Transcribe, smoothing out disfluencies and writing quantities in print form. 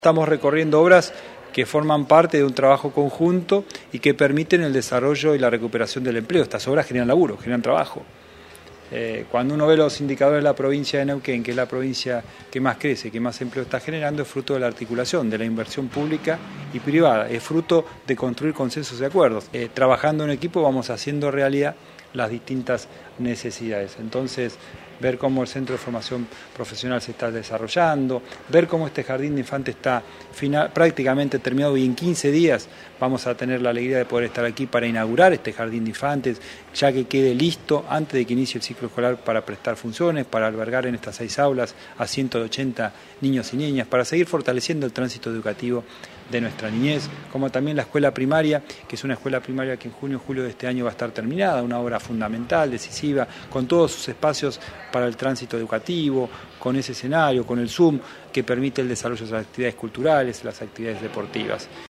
Estamos recorriendo obras que forman parte de un trabajo conjunto y que permiten el desarrollo y la recuperación del empleo. Estas obras generan laburo, generan trabajo. Cuando uno ve los indicadores de la provincia de Neuquén, que es la provincia que más crece, que más empleo está generando, es fruto de la articulación, de la inversión pública y privada, es fruto de construir consensos y acuerdos. Trabajando en equipo vamos haciendo realidad las distintas necesidades. Entonces, ver cómo el centro de formación profesional se está desarrollando, ver cómo este jardín de infantes está prácticamente terminado y en 15 días vamos a tener la alegría de poder estar aquí para inaugurar este jardín de infantes, ya que quede listo antes de que inicie el ciclo escolar para prestar funciones, para albergar en estas 6 aulas a 180 niños y niñas, para seguir fortaleciendo el tránsito educativo de nuestra niñez, como también la escuela primaria, que es una escuela primaria que en junio o julio de este año va a estar terminada, una obra fundamental, decisiva, con todos sus espacios para el tránsito educativo, con ese escenario, con el Zoom, que permite el desarrollo de las actividades culturales, las actividades deportivas.